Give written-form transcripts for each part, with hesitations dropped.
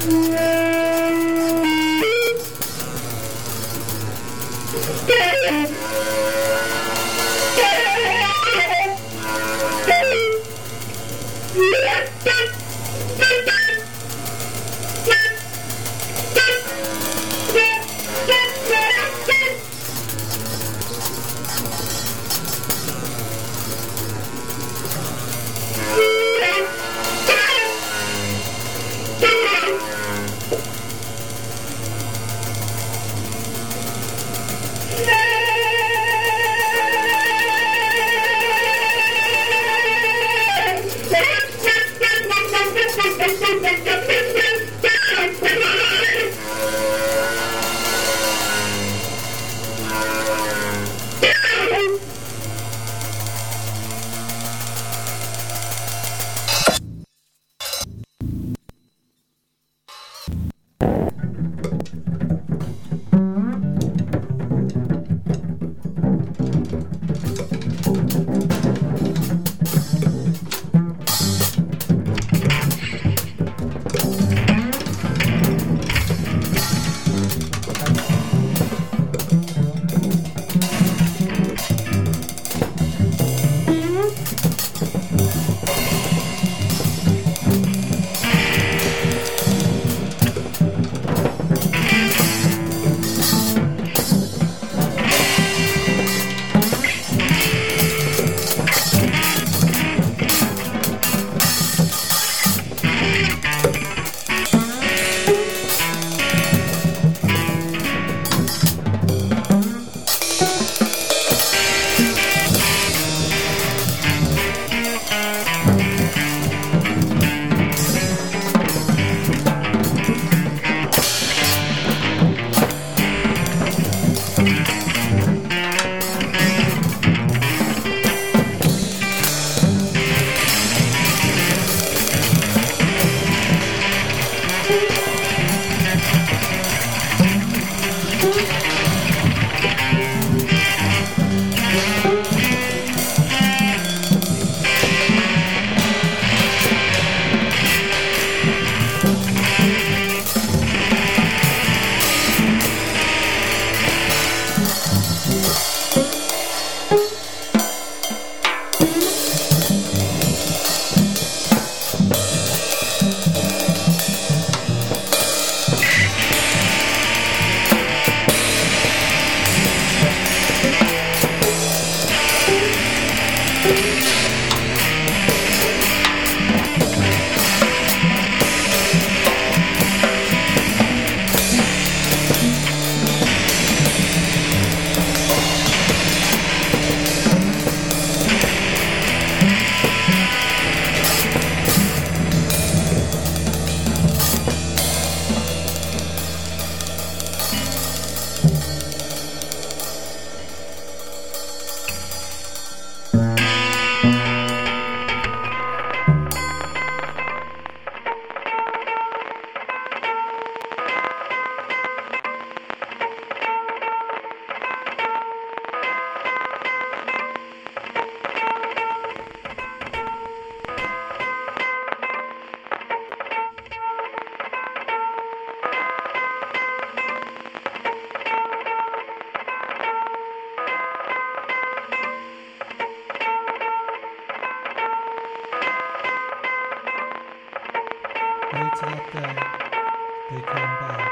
Later that day, they came back.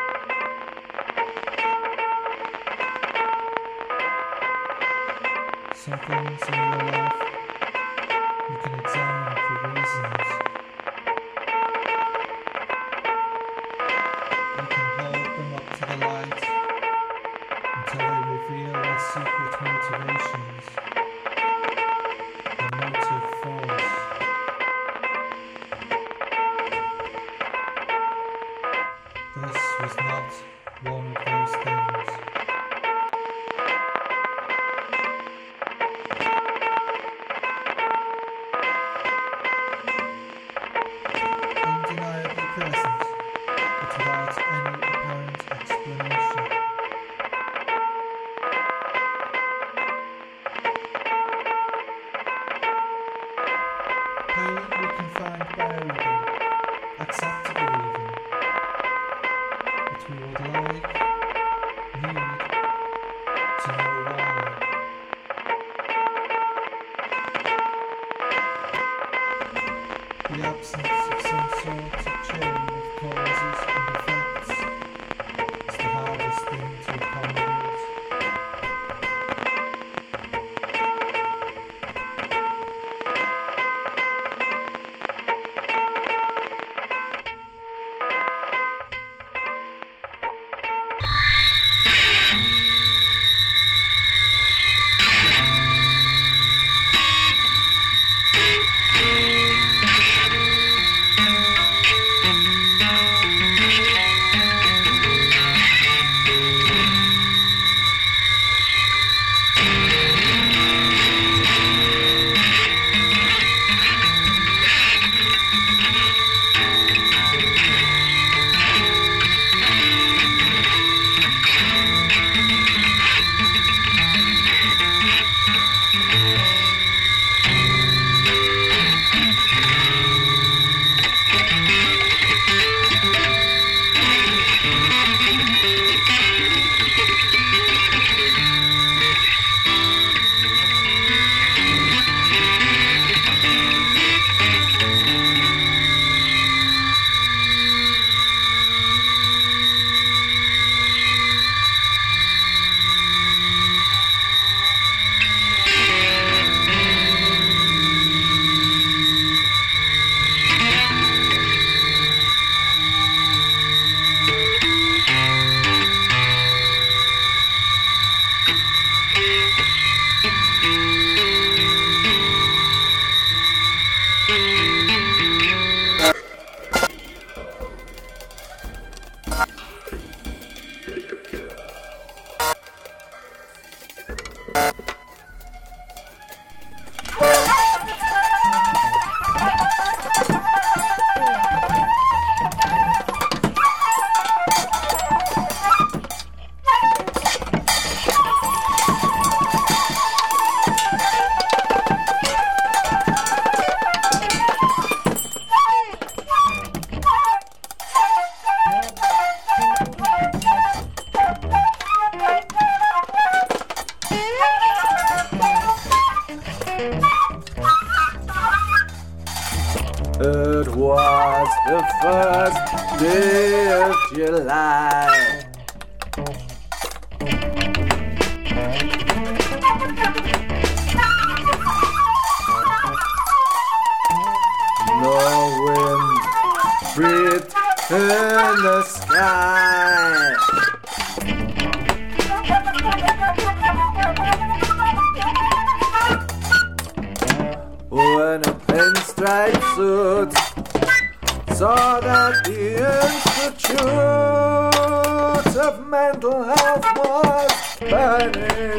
Some things in your life you can examine for reasons. You can hold them up to the light until they reveal their secret motivations, their motive force. This was not one of those things. Undeniably present, but without any apparent explanation. Pain we can find bearable, acceptable even. that we would like, need to know why. The absence of some sort of chain of causes and effects is the hardest thing to accommodate. It was the first day of July. No wind breathed in the sky. When a pinstripe suit saw that the Institute of Mental Health was burning,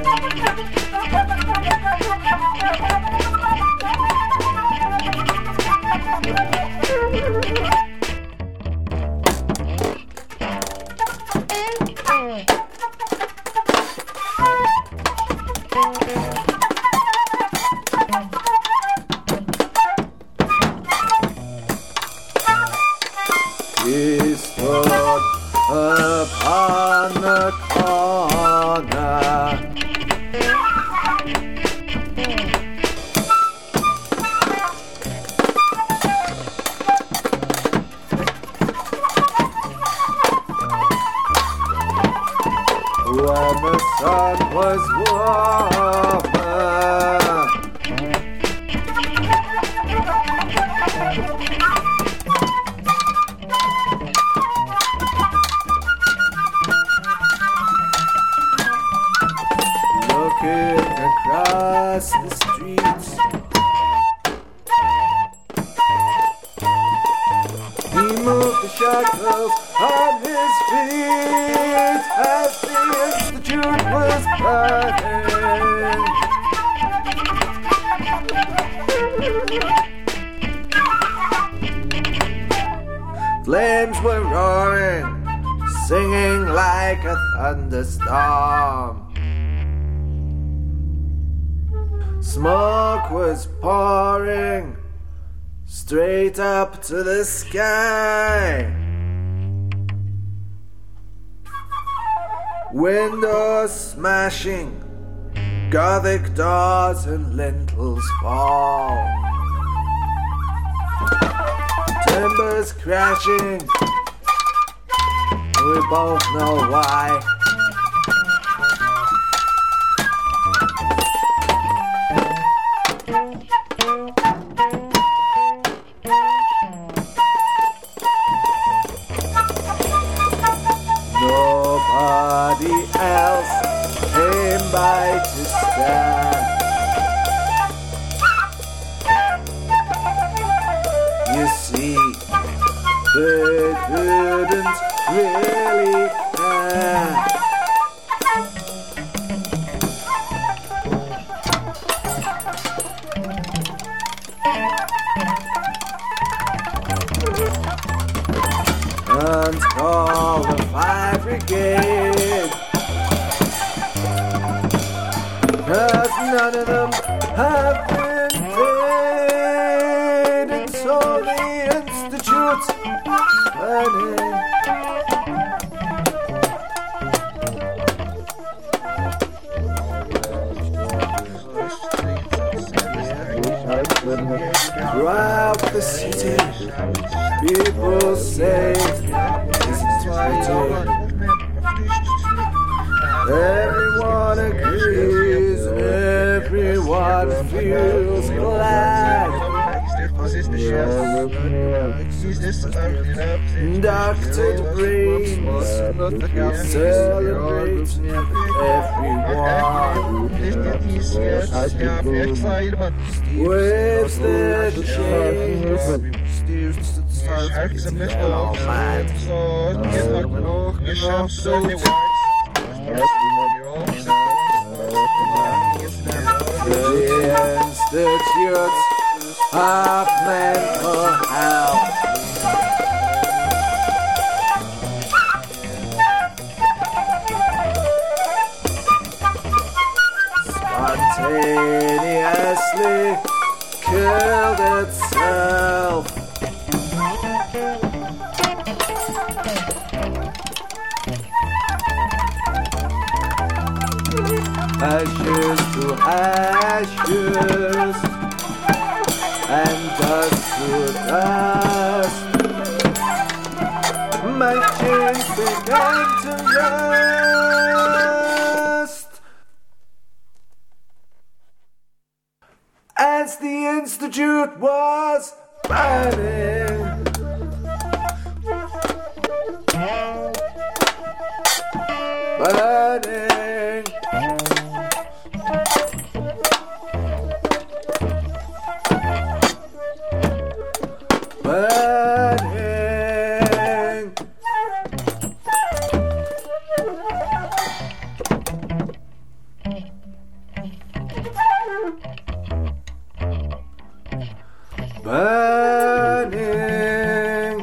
he stood upon the corner. When the sun was warmer, looking across the streets, he moved the shackles on his feet as the Institute was burning. Flames were roaring, singing like a thunderstorm. Smoke was pouring straight up to the sky. Windows smashing, Gothic doors and lintels fall. Timbers crashing, we both know why. Nobody else came by to stand. You see, they didn't really care. And call the fire brigade, 'cause none of them have been paid. And so the Institute's burning. Throughout the city, people say this is fighting. Everyone agrees and everyone feels glad. Doctored brains celebrate everyone. Waves their chains. The Institute of Mental Health. Spontaneously killed itself. Ashes to ashes and dust to dust. My chains began to rust as the Institute was burning. Burning. Burning. Burning.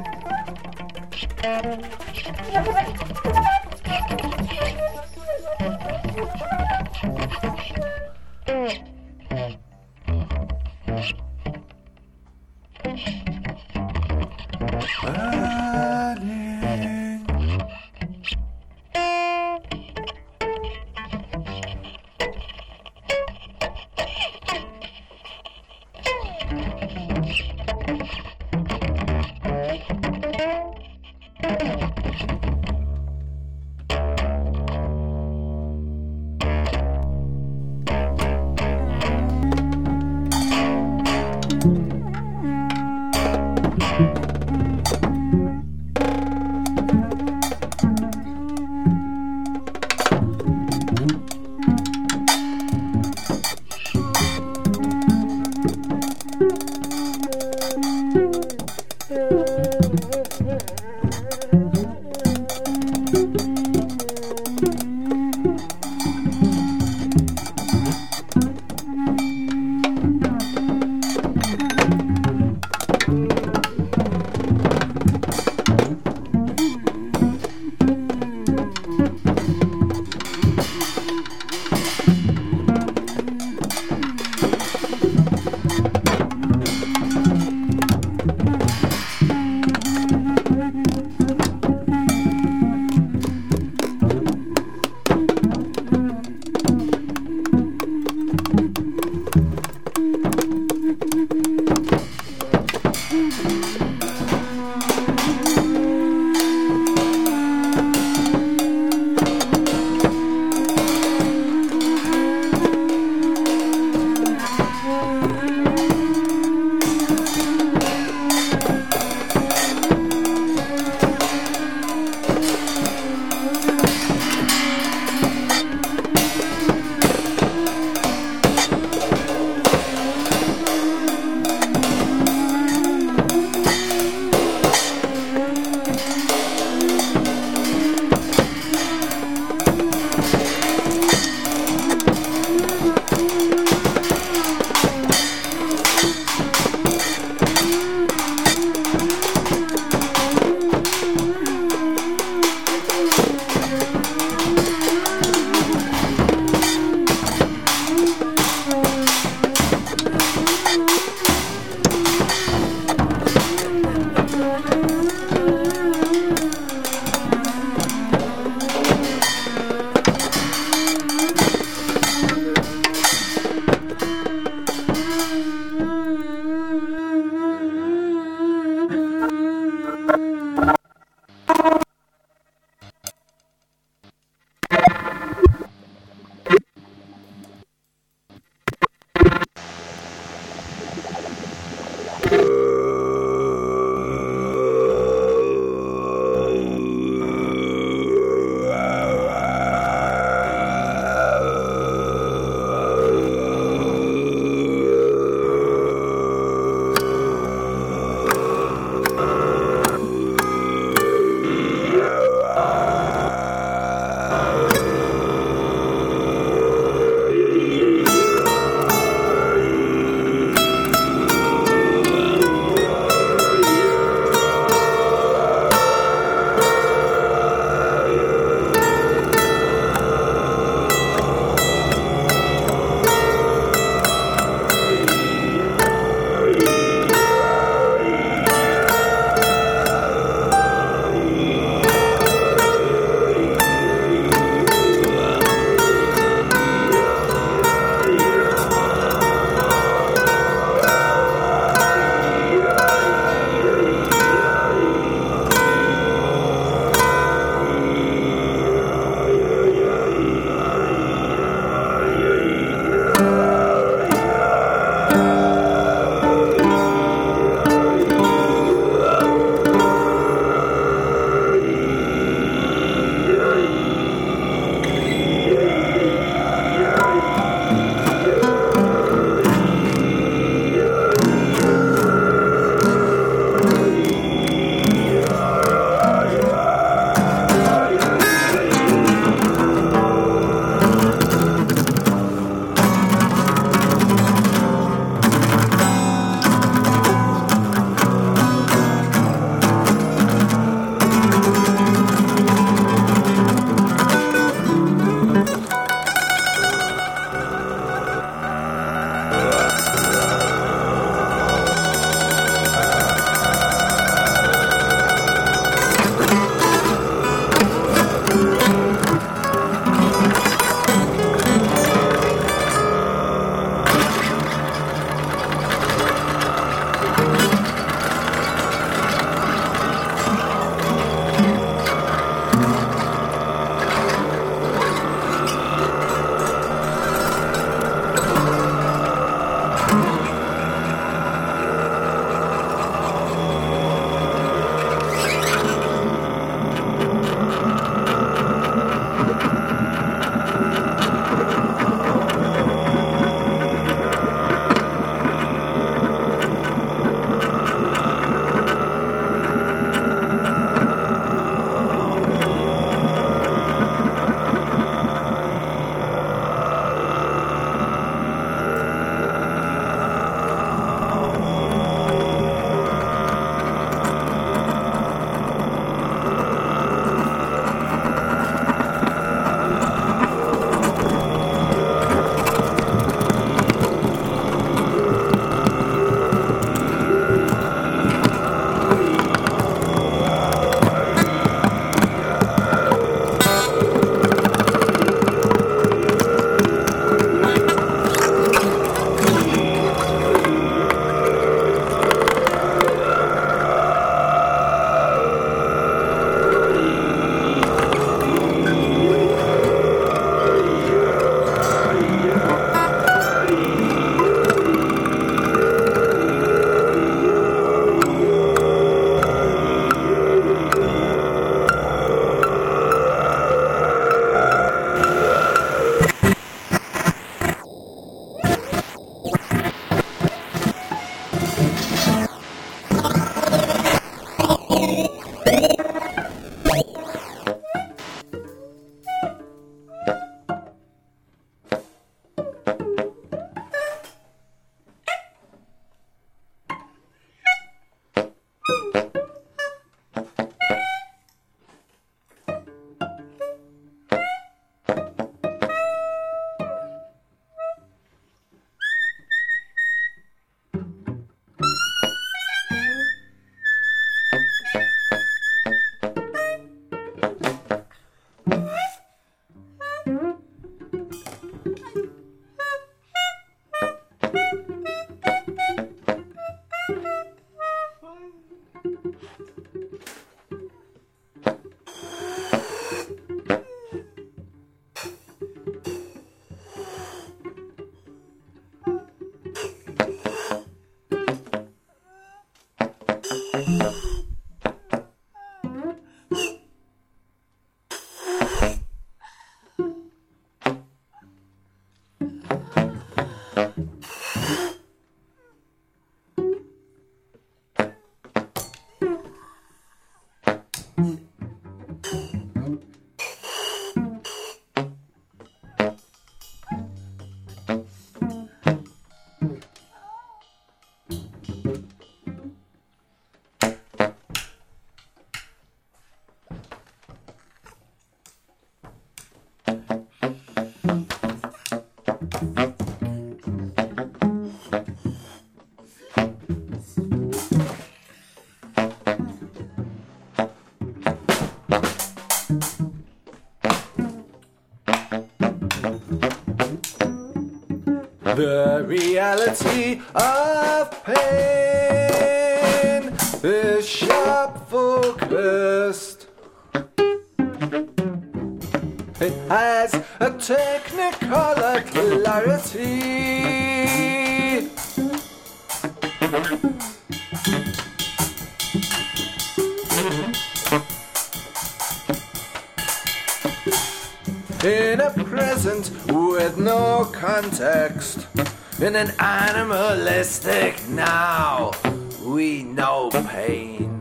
The reality of pain is sharp focused. It has a technicolor clarity. In a present with no context, in an animalistic now, we know pain.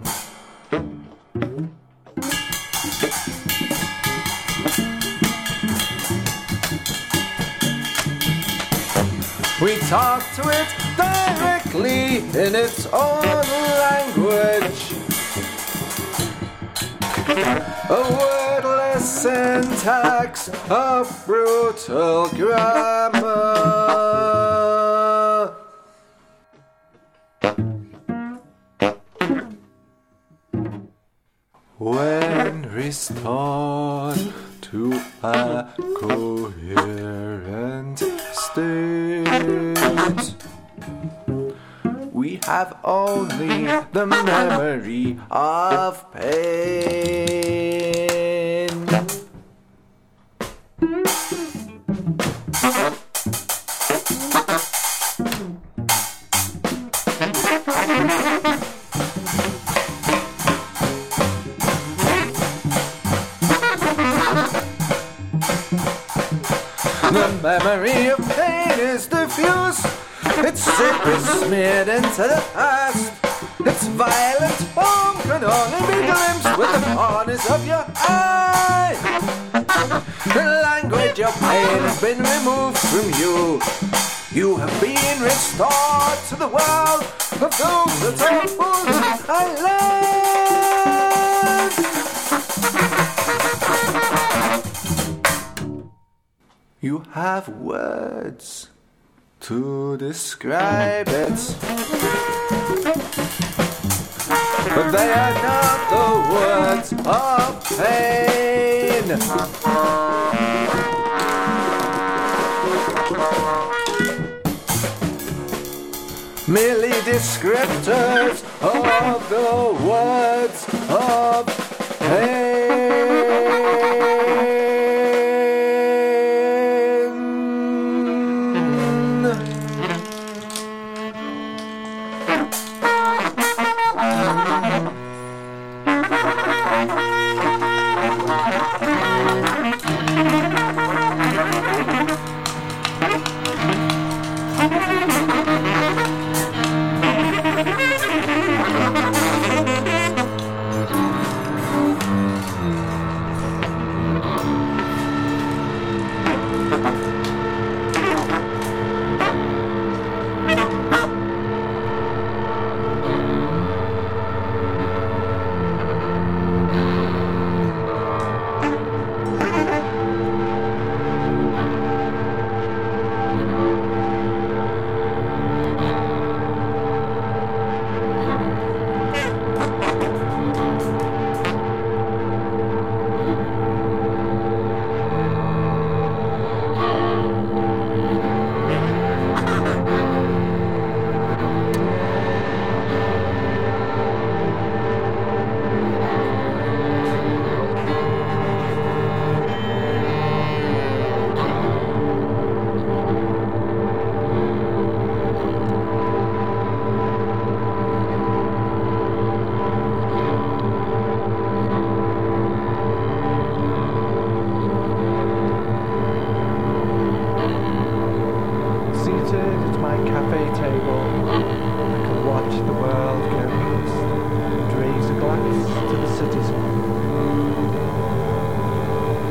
We talk to it directly in its own language. A wordless syntax of brutal grammar. When restored to a coherent state, we have only the memory of pain. The memory of pain is diffuse. Its shape is smeared into the past. Its violent form can only be glimpsed with the corners of your eye. The language of pain has been removed from you. You have been restored to the world of those that are fully alive. You have words to describe it, but they are not the words of pain. Merely descriptors of the words of pain.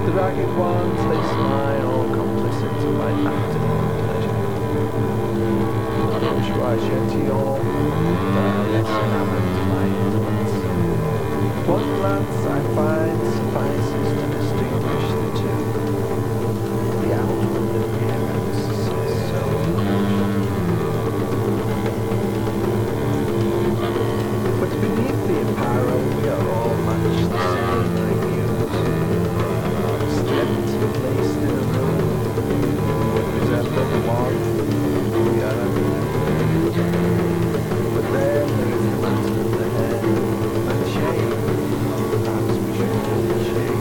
The ragged ones, they smile, complicit to my afternoon pleasure. Bourgeois gentilhomme, they're less enamoured to my indolence. One glance I find suffices to distinguish the two. The outward appearance is so casual. But beneath the apparel we are all much the same, I muse. Strength placed in a room, would resemble one we are under. But there is the matter of the head, and shame, perhaps we should call it shame.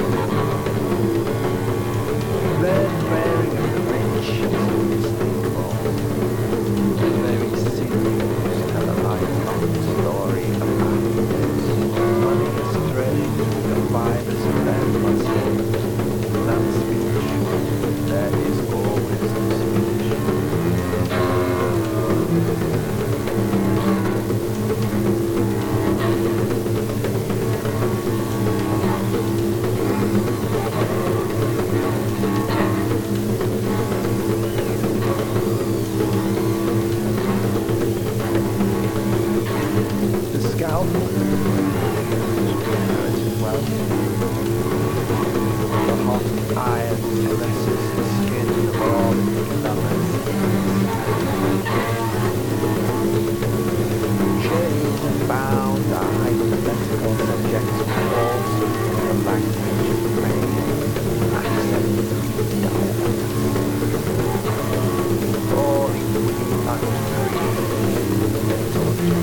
Then bearing of the rich until this thing falls. The very secrets tell a lifelong story of happiness. Money is strange, the fibers of their muscle. That speech, there is always a speech. The scalpel inherited wealth. The hot iron caresses the skin of all lovers. Chained and bound are hypothetical subjects of force, the language of pain, accent of dialect. Or equally unfree, the torture.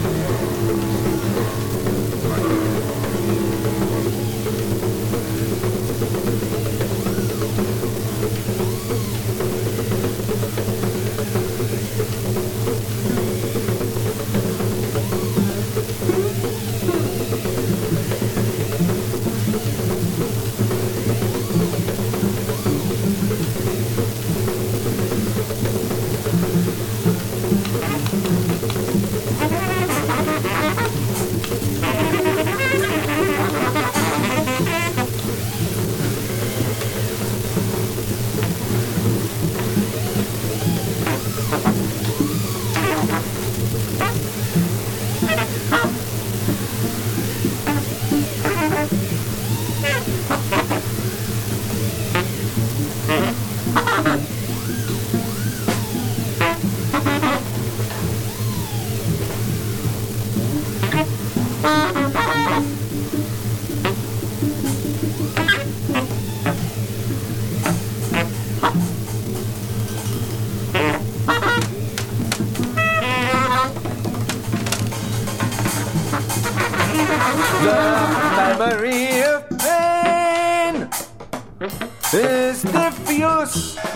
Memory of pain is diffuse,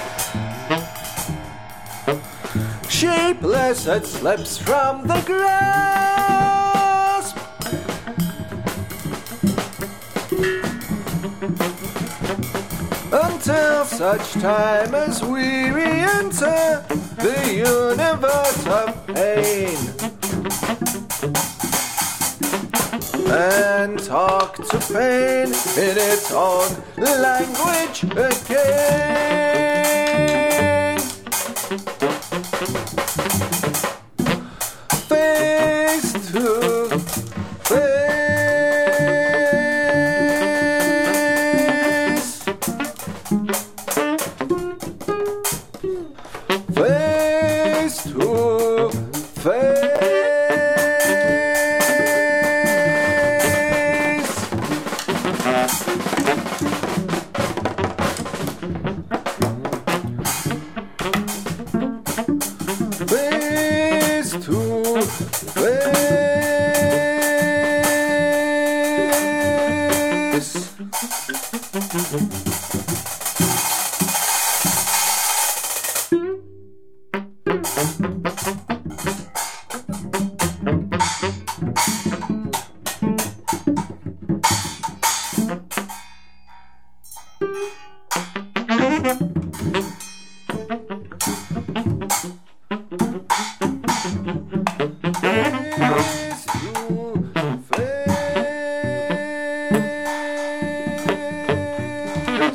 shapeless, it slips from the grasp. Until such time as we re-enter the universe of pain and talk to pain in its own language again. Face to face, face to face. Face to face.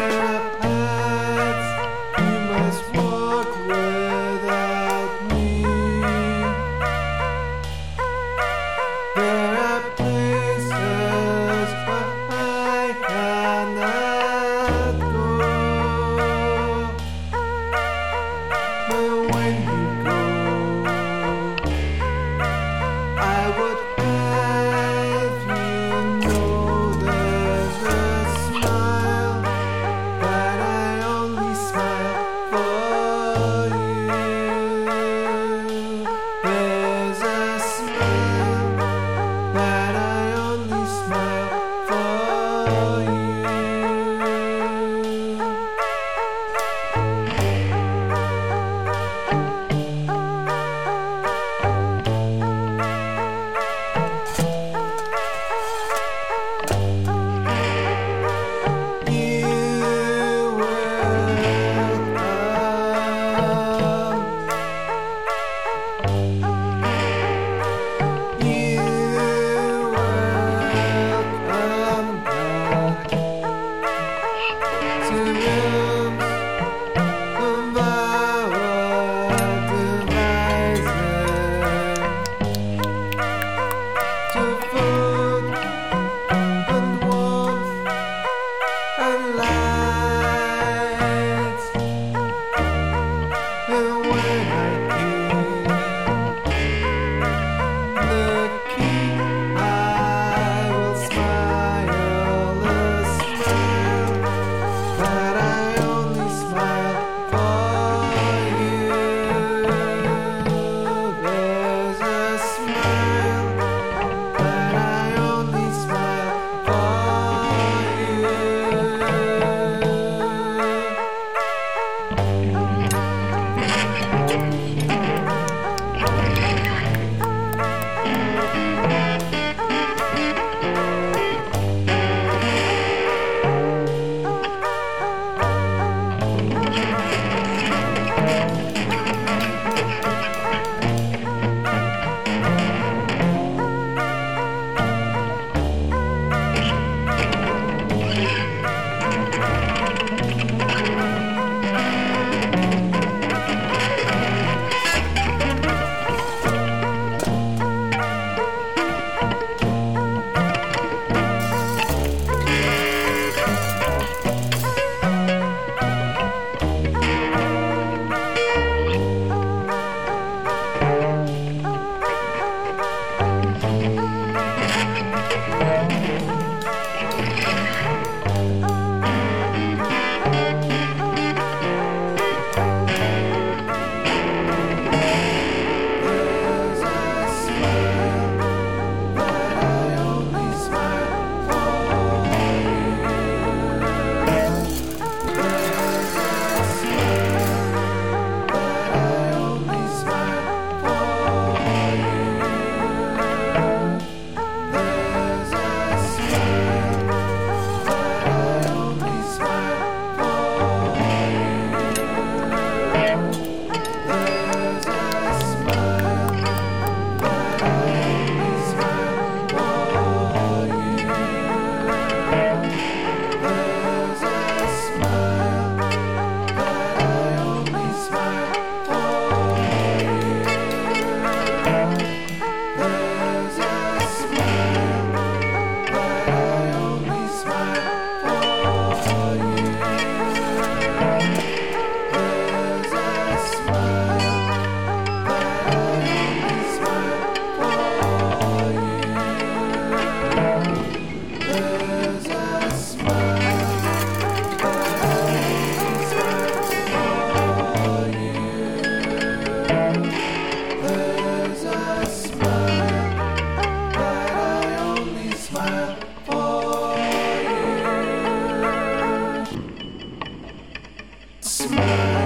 Smile.